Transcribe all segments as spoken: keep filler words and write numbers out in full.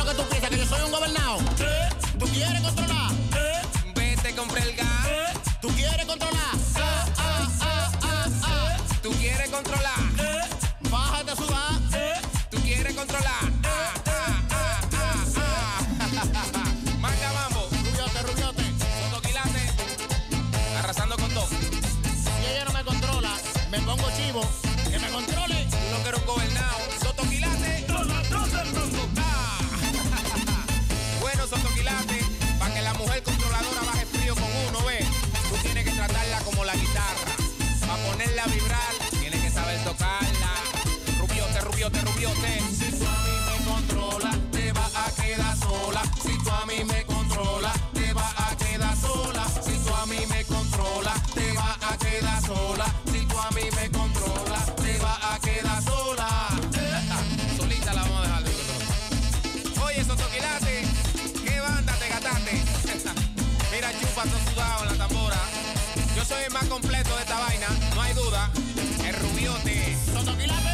que tú piensas? ¿Que yo soy un gobernado? ¿Eh? ¿Tú quieres controlar? ¿Eh? Vete, compré el gas. ¿Eh? ¿Tú quieres controlar? Ah, ah, ah, ah, ah. ¿Tú quieres controlar? ¿Eh? Bájate a sudar. ¿Eh? ¿Tú quieres controlar? Ah, ah, ah, ah, ah. Manga mambo. Rubiote, rubiote. Sotoquilate. Arrasando con todo. Si ella no me controla, me pongo chivo. Que me controle. No quiero un gobernado. Sotoquilate. Ah. Bueno, Sotoquilate, para que la mujer controladora baje frío con uno, ve. Tú tienes que tratarla como la guitarra. Para ponerla a vibrar, tienes que saber tocarla. Rubiote, rubiote, rubiote. Si tú a mí me controlas, te vas a quedar sola. Si tú a mí me controlas, te vas a quedar sola. Si tú a mí me controlas, te vas a quedar sola. Si tú a mí me controlas, te vas a quedar sola. Solita la vamos a dejar. Oye, Sotoquilate, ¿qué banda te gataste? Mira, chupa, todo sudado en la tambora. Yo soy el más completo de esta vaina, no hay duda. El rubiote. Sotoquilate.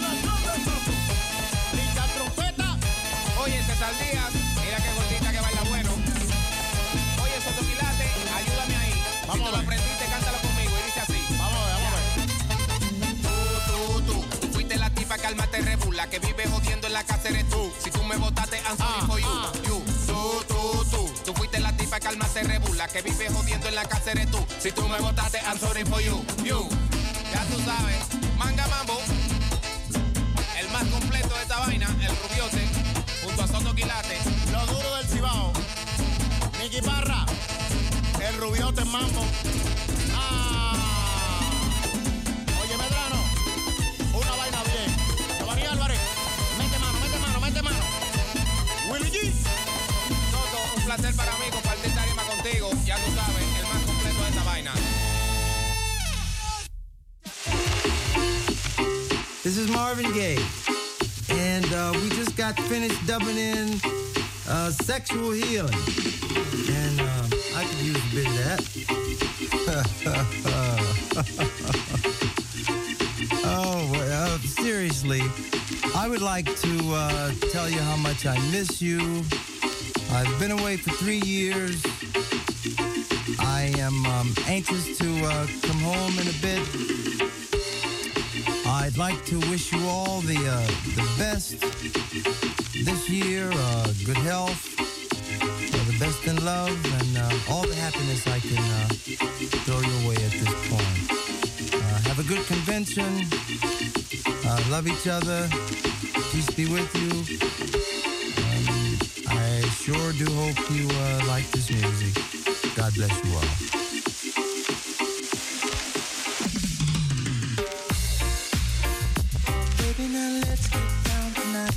Linda trompeta. Oye, César Díaz, mira qué gordita que baila bueno. Oye, Sotoquilate, ayúdame ahí. Vamos si tú a lo ver. aprendiste, cántalo conmigo y dice así. Vamos a ver, vamos a ver. Tú, tú, tú, tú fuiste la tipa que alma te rebula, que vive jodiendo en la casa eres tú. Si tú me botaste, I'm sorry Ah, for you. ah. You, tú, tú, tú, tú fuiste la tipa que alma te rebula, que vive jodiendo en la casa eres tú. Si tú me botaste, I'm sorry for you. You, ya tú sabes. Manga mambo, el más completo de esta vaina, el rubiote, junto a Sotoquilate. Lo duro del Cibao. Nicky Parra. El rubiote en mambo. Ah. Oye, Medrano. Una vaina bien. Giovanni Álvarez. Mete mano, mete mano, mete mano. Willy G. Soto, un placer para mí compartir tarima contigo. Ya tú sabes, el más completo de esta vaina. This is Marvin Gaye, and uh, we just got finished dubbing in uh, Sexual Healing, and um, I could use a bit of that. Oh, well, uh, seriously, I would like to uh, tell you how much I miss you. I've been away for three years. I am um, anxious to uh, come home in a bit. I'd like to wish you all the uh, the best this year, uh, good health, uh, the best in love, and uh, all the happiness I can uh, throw your way at this point. Uh, have a good convention. Uh, love each other. Peace be with you. Um, I sure do hope you uh, like this music. God bless you all. Now let's get down tonight.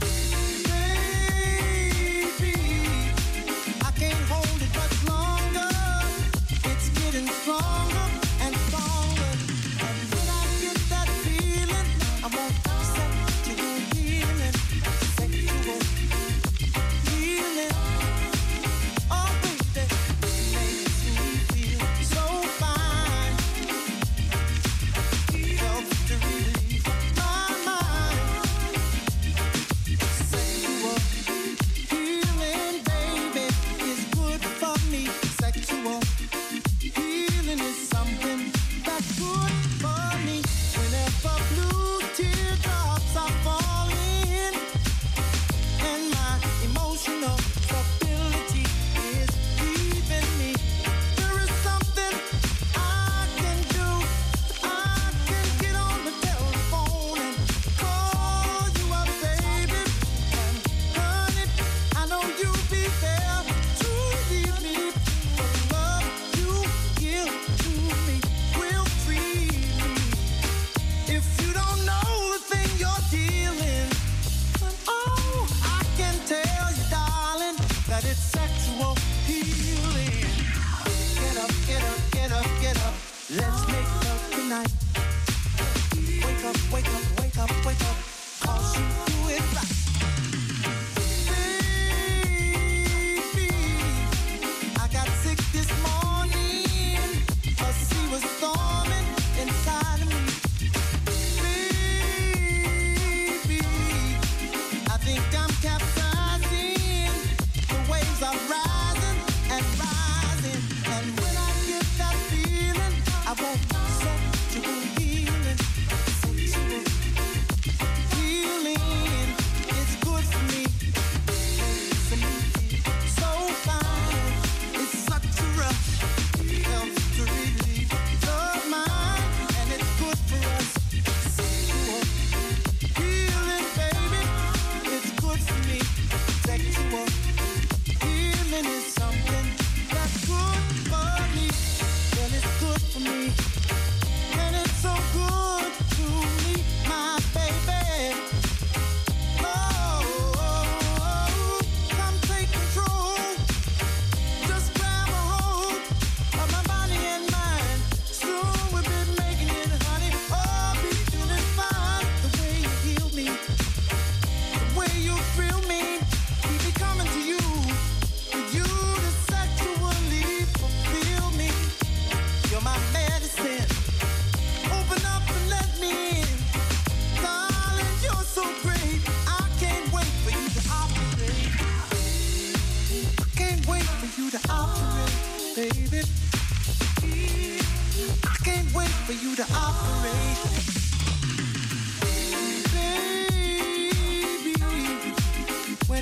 Longer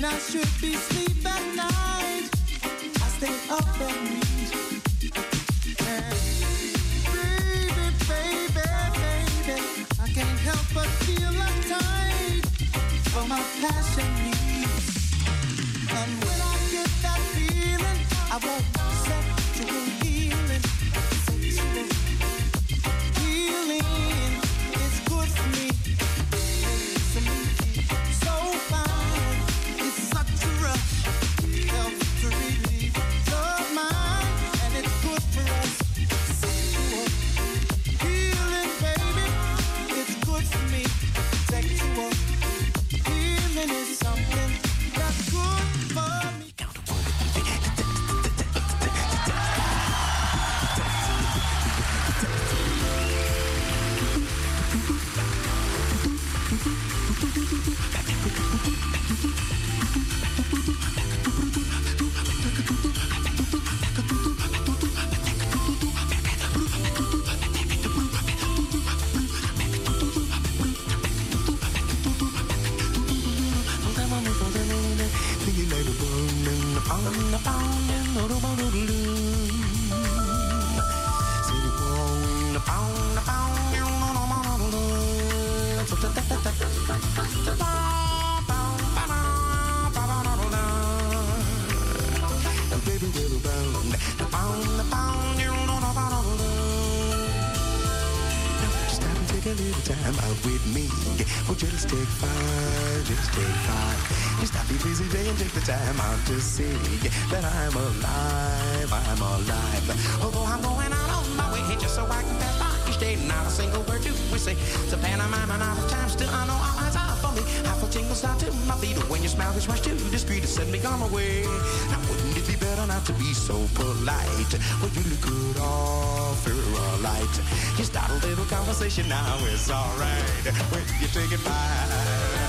When I should be asleep at night, I stay up and read. And baby, baby, baby, I can't help but feel uptight for my passion needs. And when I get that feeling, I won't sexual healing. Sexual healing is good for me. So, so fine, it's such a rush. Helps to relieve the mind, and it's good for us. Sexual healing, baby, it's good for me. Sexual healing is something that's good for me. Time out with me. Oh, just take five, just take five. You stop your busy day and take the time out to see that I'm alive, I'm alive. Although I'm going out on my way just so I can pass by each day. Not a single word do we say. It's a pantomime and out of time. Still I know all eyes are for me. Half a tingle start to my feet. When your smile is rushed too discreet to send me on my way. Now wouldn't it be better not to be so polite? Well, you look good off your light. You start a little conversation now, it's alright when you take it by.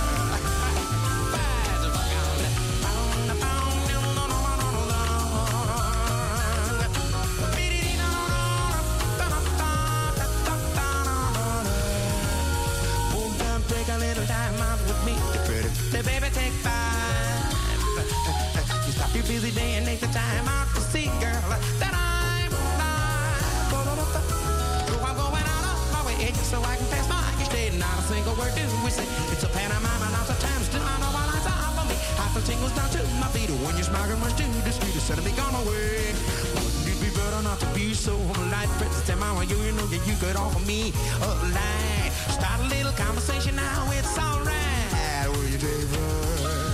Take a little time out with me, pretty, baby, take five. You stop your busy day and take the time out to see, girl, that I'm alive. So I'm going out of my way so I can pass by each day. Not a single word do we say. It's a pantomime and lots of times still I know my lines are for me. Half the tingles down to my feet. When you're smiling much too discreet, it's suddenly gone away. Wouldn't it be better not to be so polite? Princess, tell me when you know that you could offer me a line. Start a little conversation now, it's alright. Will you take her?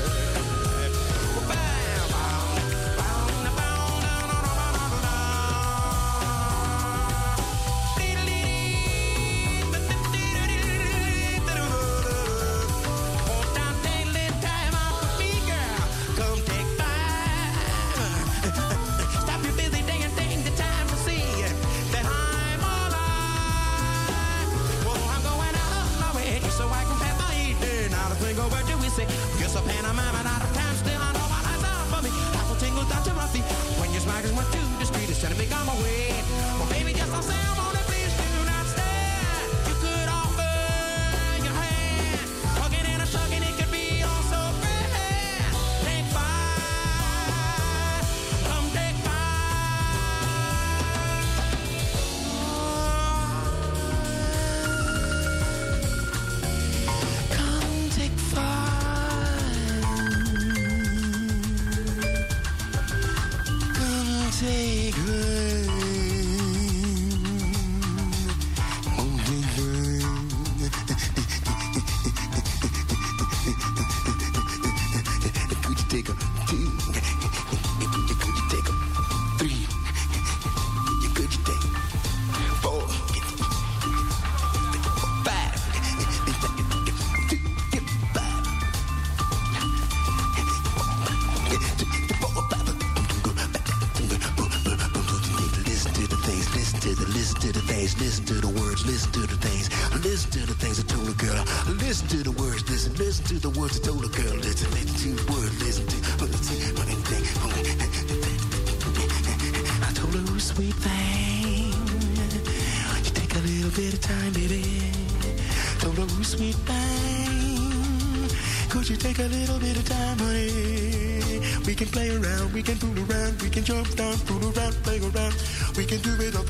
Just a pantomime and out of time, still I know my eyes are for me. Half a tingle down to my feet. When your smile is much too discreet, it's trying to make on my way. Well, baby, just don't say I'm on it, please do not stand. You could offer your hand, hugging and a tugging, it could be all so grand. Take five, come take five. Come take five. Take rain. Could you take a two? Could you take a three? Could you take four? Five. Listen to the things, listen to the words, listen to the things, listen to the things I told a girl. Listen to the words, listen, listen to the words I told a girl. Listen, listen to the words, listen to. I told her, sweet thing, you take a little bit of time, baby. Told her, sweet thing, could you take a little bit of time, honey? can play around, we can fool around, we can jump down, fool around, play around. We can do it all.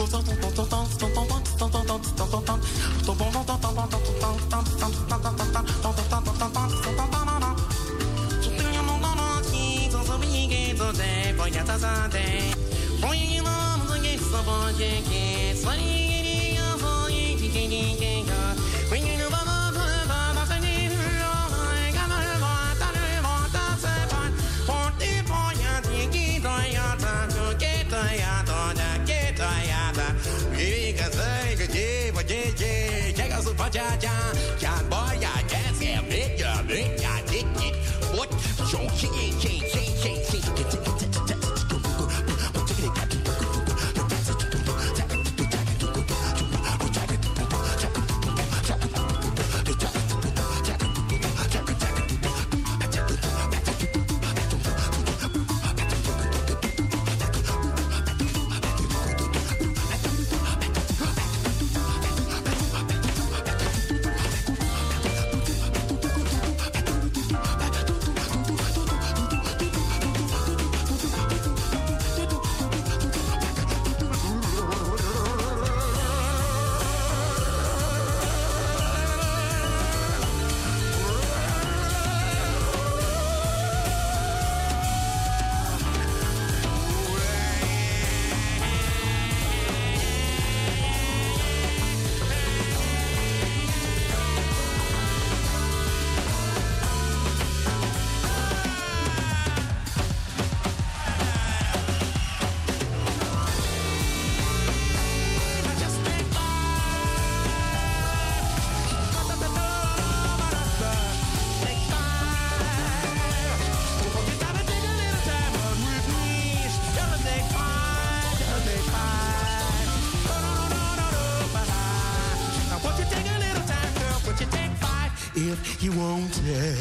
If you want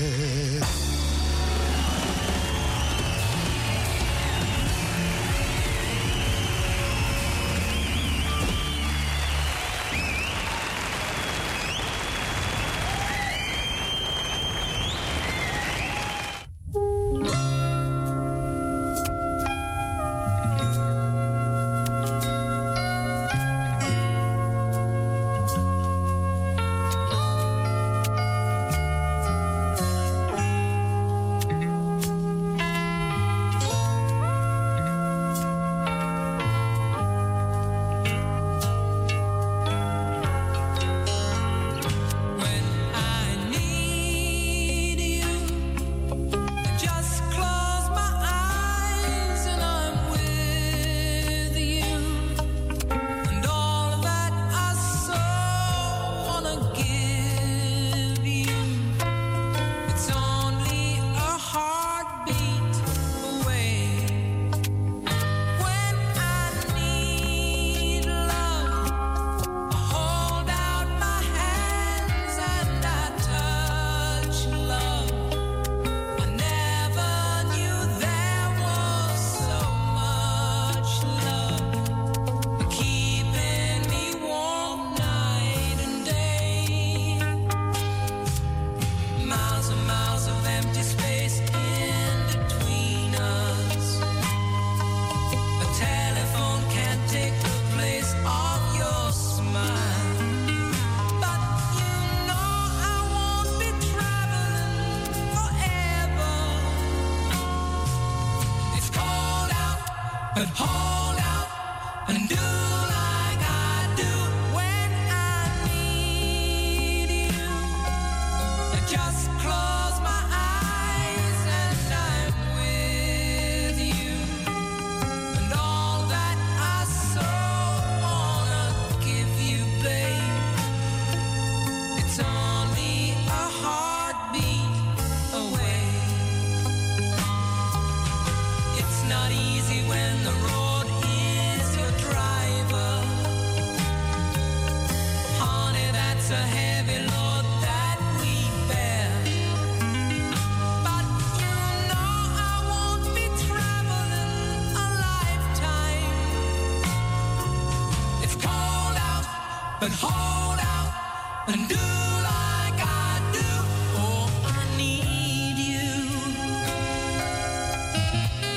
it. But hold out and do like I do. Oh, I need you.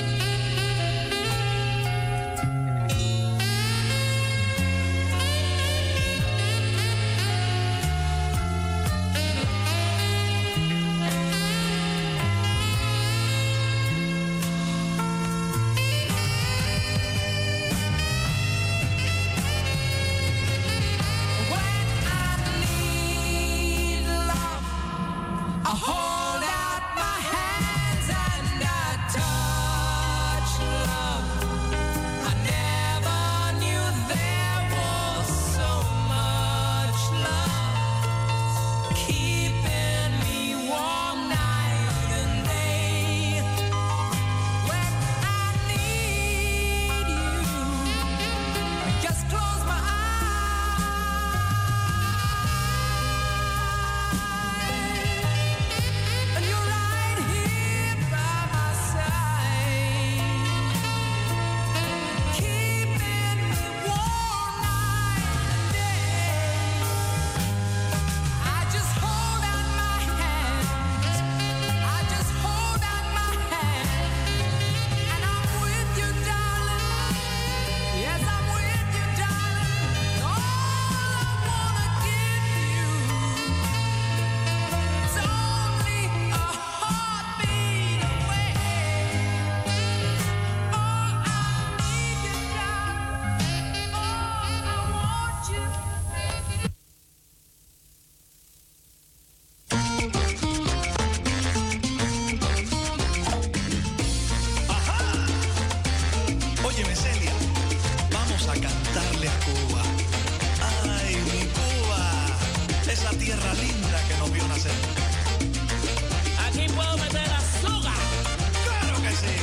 tierra linda que nos vio nacer. Aquí puedo meter azúcar. ¡Claro que sí!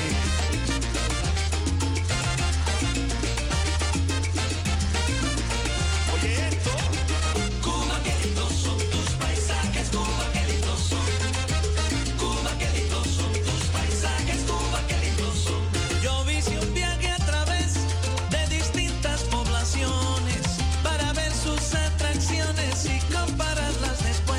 Oye esto. Cuba, qué lindos son tus paisajes, Cuba, qué lindos son. Cuba, qué lindos son tus paisajes, Cuba, qué lindos son. Yo hice un viaje a través de distintas poblaciones para ver sus atracciones y compararlas después.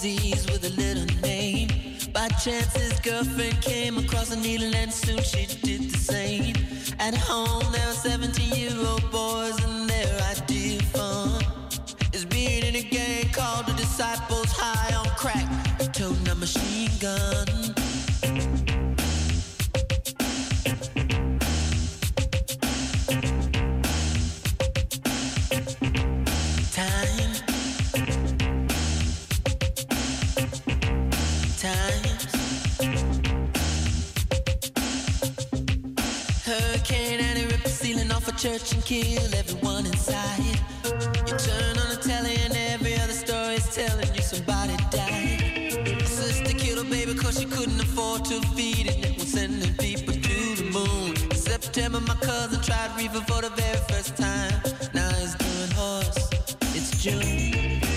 disease with a little name. By chance his girlfriend came across a needle and soon she did the same. At home there were seventeen-year-old boys and their idea of fun is being in a gang called the Disciples, high on crack, toting a machine gun. Church and kill everyone inside. You turn on the telly and every other story is telling you somebody died. The sister killed her baby cause she couldn't afford to feed it and was sending people to the moon. In September my cousin tried reefer for the very first time. Now he's doing horse. It's June.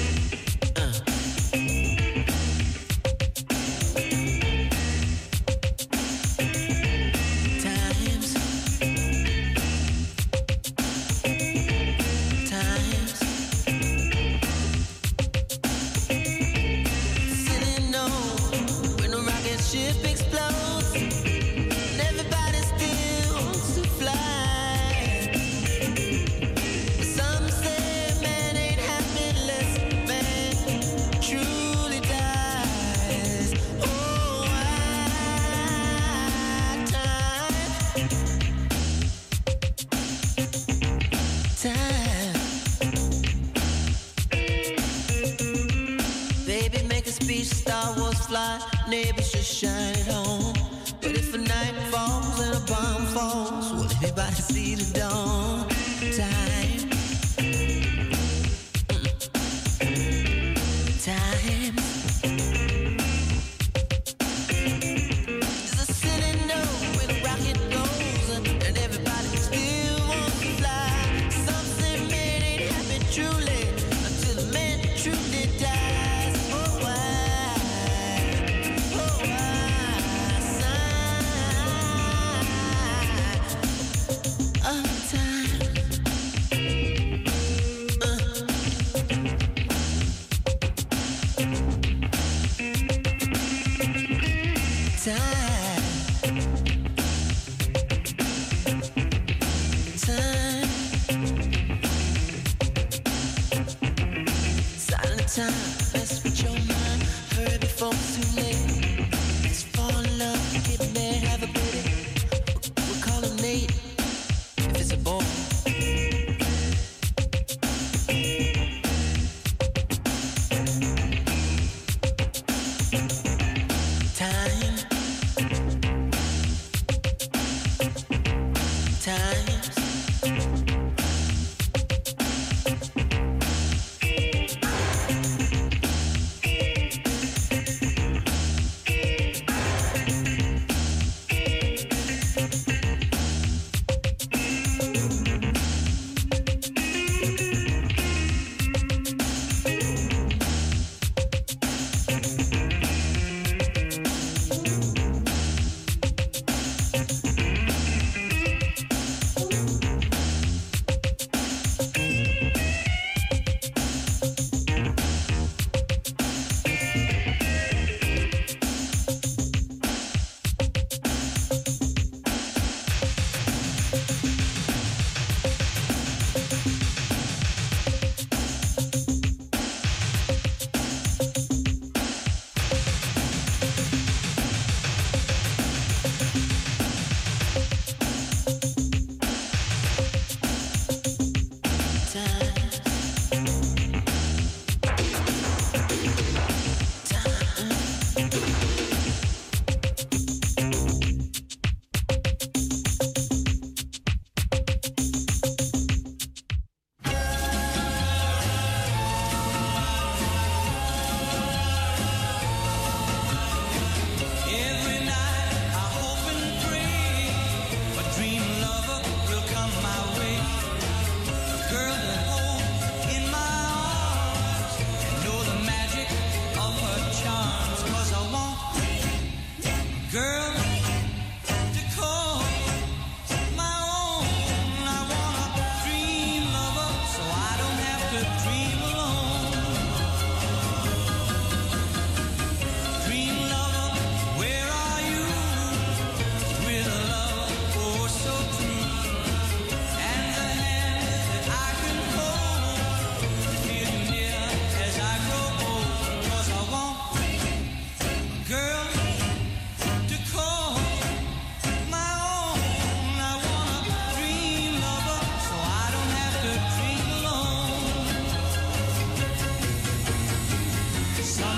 Neighbors just shine it on. But if a night falls and a bomb falls, will everybody see the dawn? Time. Time. There's a silly note when a rocket goes and everybody still wants to fly. Something man ain't happy truly until the man truly dies. Oh, why?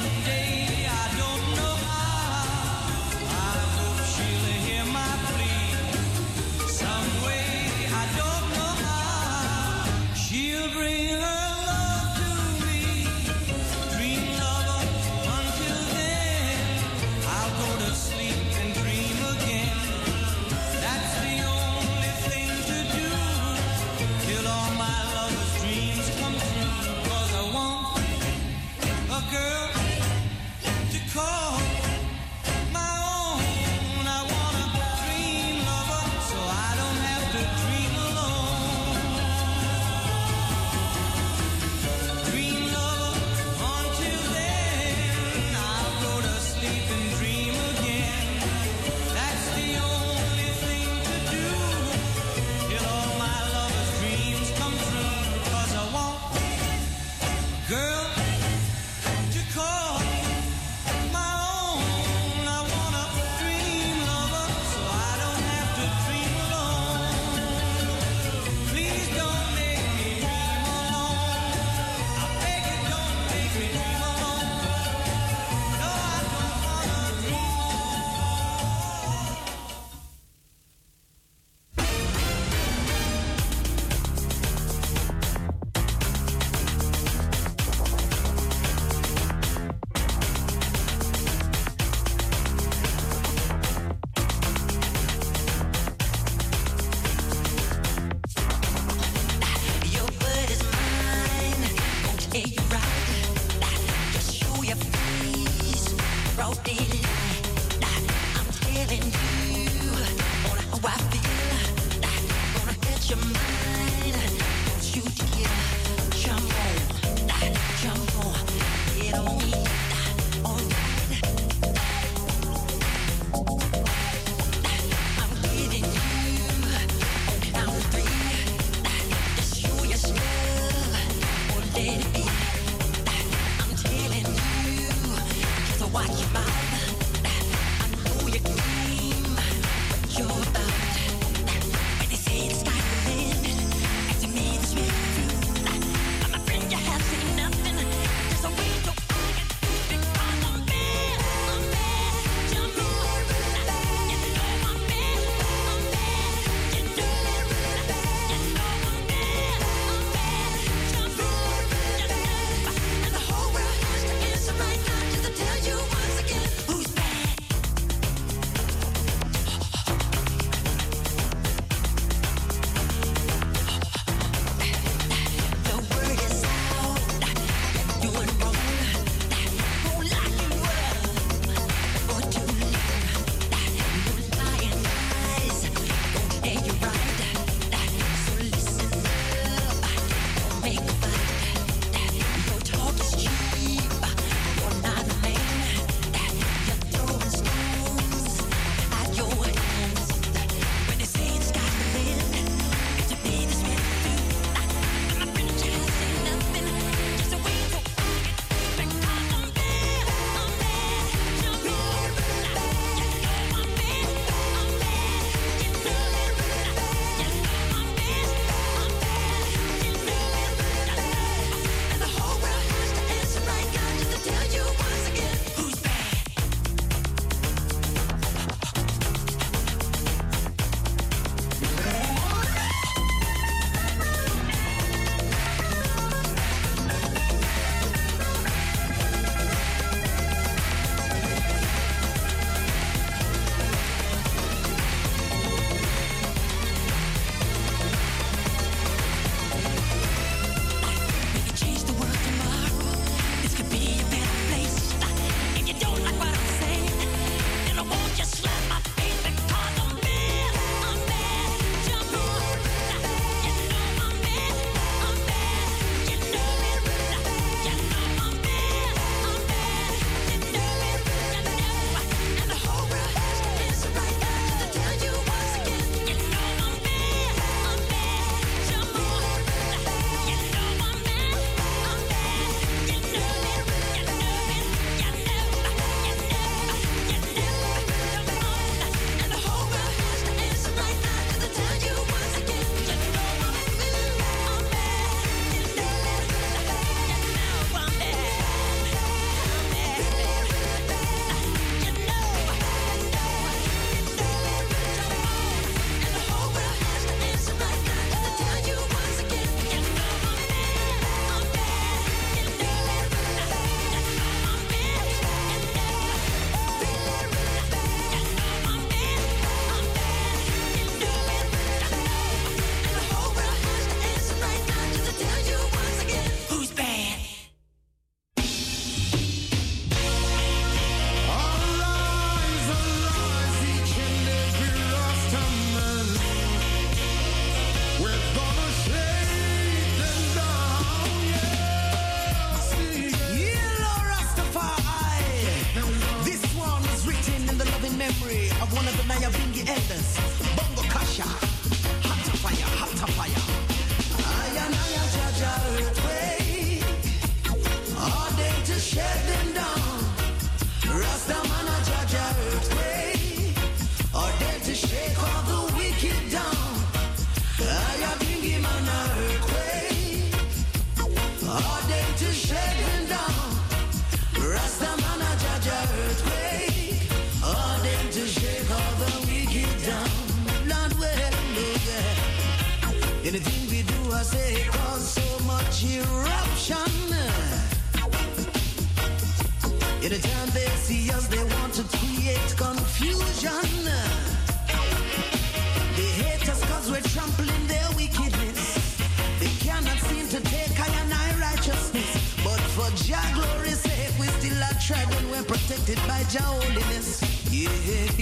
someday, I don't know how. I hope she'll hear my plea. Some way, I don't know how. She'll bring her love to me. Dream lover, until then, I'll go to sleep and dream again. That's the only thing to do till all my lover's dreams come true. 'Cause I want a girl to call my own. I want a dream lover so I don't have to dream alone. Dream lover, until then, I'll go to sleep and dream again. That's the only thing to do till all my lover's dreams come true. 'Cause I want a girl to call my own. I want a dream lover so I don't have to dream alone. Please don't make me dream alone. I beg you, don't make me dream alone. No, I don't wanna dream alone. Your word is mine, won't take you right. Just show your face, broad daylight. I'm telling you on how I feel. Gonna hit your mind, want you to get jump on, jump on, get on me, alright. I'm getting you on count of three. Just show your love, or let it be. I'm telling you, just watch your mouth. I know you dream what you're about. When they say the sky will limit, and to me this will be true. I'm a friend, you have seen nothing. There's a way to argue because I'm bad, I'm bad. Jump on, you know I'm bad, I'm bad. You know, you know I'm bad, I'm bad. Jump on, you know, and the whole world has to answer right now just to tell you once again. Ooh, elders. Bongo Kasha, hot fire, hot fire. I and I a Jaja earthquake. All day to shake them down. Rastaman a Jaja earthquake. All day to shake all the wicked down. I a Bingy man a earthquake. All day to shake them down. Rastaman a Jaja earthquake. All day to shake all the wicked down. Lord, well, yeah. Anything we do, I say, cause so much eruption. Anytime they see us, they want to create confusion. They hate us cause we're trampling their wickedness. They cannot seem to take I and I righteousness. But for Jah glory's sake, we still are tried and we're protected by Jah holiness. Yeah,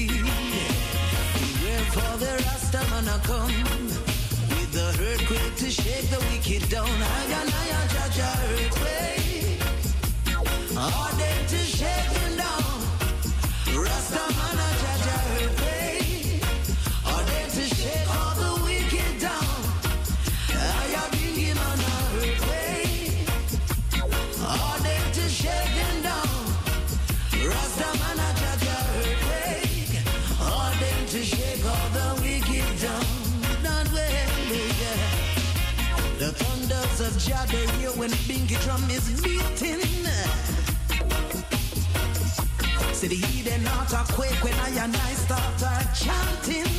beware for the Rastaman a come with the earthquake to shake the wicked down. I and I a Jaja earthquake. All day to shake them down. Rastaman a Jaja earthquake. All day to shake all the wicked down. I a Bingy man a earthquake. All day to shake them down. Rastaman a Jaja earthquake. All day to shake all the wicked down. Not well, yeah. The thunders of Jah they hear when Bingy drum is beating. See the heathen heart a quake when I and I start our chanting.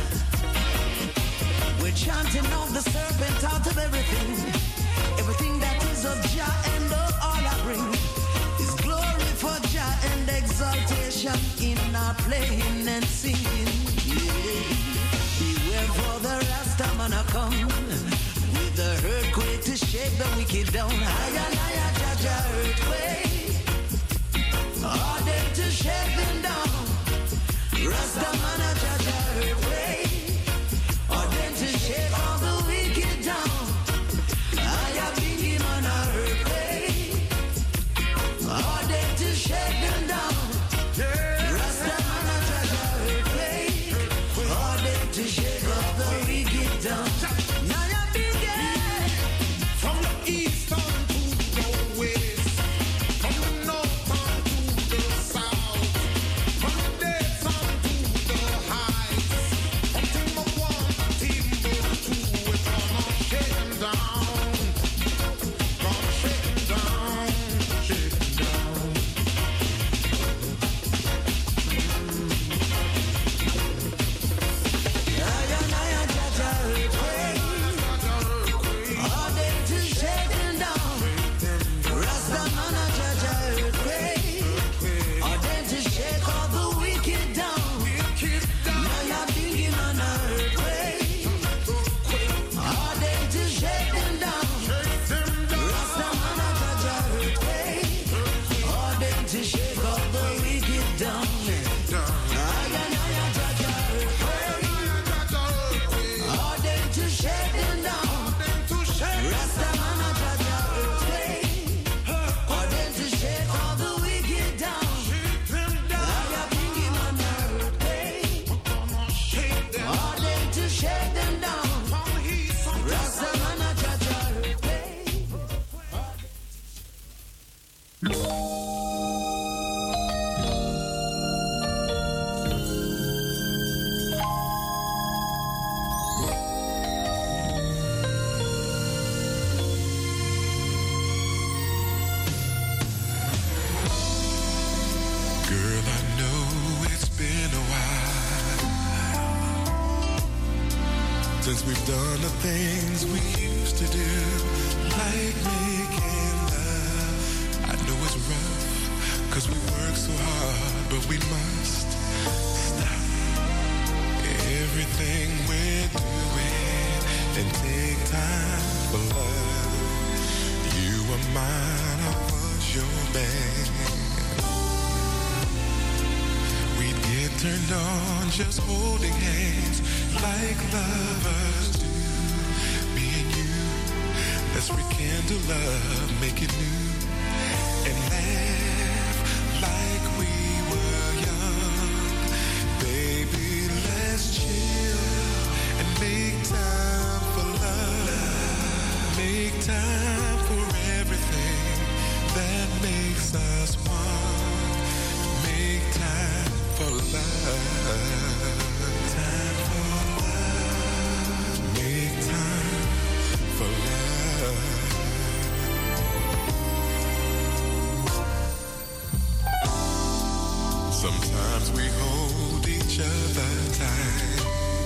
We're chanting out the serpent out of everything. Everything that is of Jah and of all I bring is glory for Jah and exaltation in our playing and singing. Yeah. Beware for the Rastaman a come with the earthquake to shake the wicked down. I and I a Jaja earthquake. All day to shake them down. Rastaman a Jaja earthquake. All day to shake all the wicked down. I a Bingy man a earthquake. All day to shake them down. Rastaman a Jaja earthquake. All day to shake all the wicked down. Now you begin from the east on to the west, from the north on to the south, from the depths on to the heights, from Timber one to Timber two, we're gonna shake 'em down, gonna shake 'em down, shake 'em down. I and I a Jaja earthquake. All day to shake them down. Rastaman a Jaja earthquake. All day to shake all the wicked down. Now you Bingy man a earthquake. All day to shake them down. Rastaman a Jaja earthquake. All day to shake all the wicked down. I and I a Jaja earthquake. All day to shake them down. Rastaman a Jaja earthquake. All day to shake all the wicked down. I a Bingy man a earthquake. All day to shake them down. Rastaman a Jaja earthquake. Girl, I know it's been a while since we've done the things we used to do, like making love. I know it's rough, cause we work so hard, but we must stop everything we're doing and take time for love. You were mine, I was your man. We'd get turned on just holding hands like lovers do. Me and you, let's rekindle love, make it new, and laugh like we were young. Baby, let's Sometimes we hold each other tight.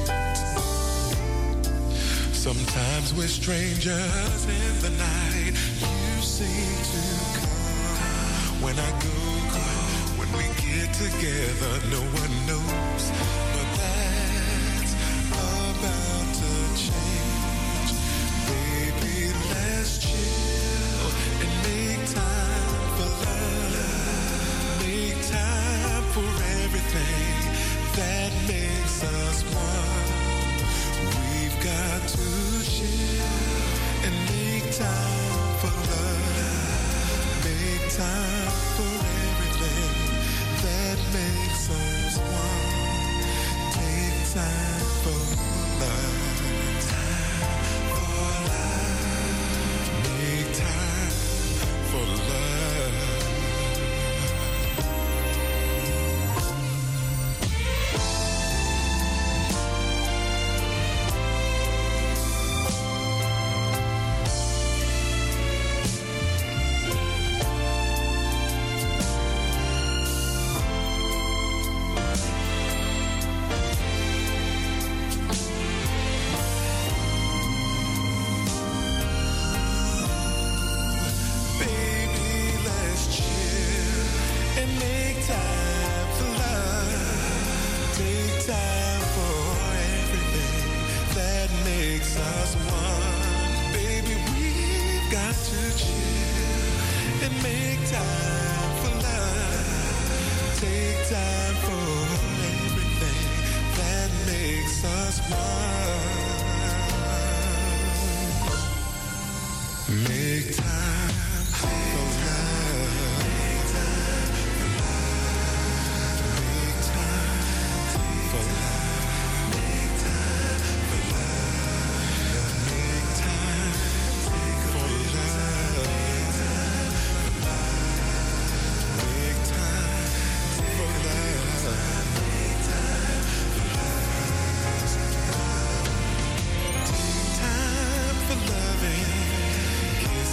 Sometimes we're strangers in the night. You seem to come when I go. When we get together, no one knows. But that's about to change. Baby, let's chill and make time for love. Make time for everything that makes us one. We've got to chill and make time for love. Make time for everything that makes us one. Take time for love. Time for love. Make time for love. Time for loving.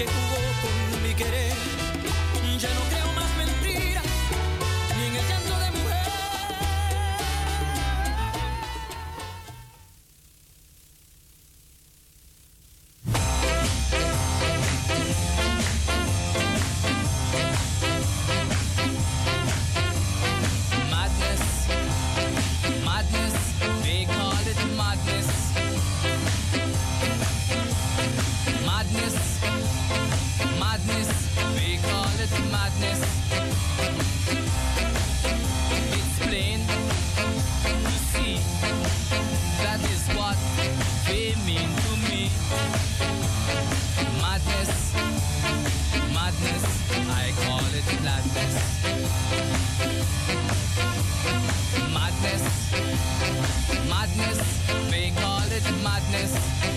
que jugó con mi querer. Ya no creo más mentiras, ni en el llanto de mujer. Madness, they call it madness.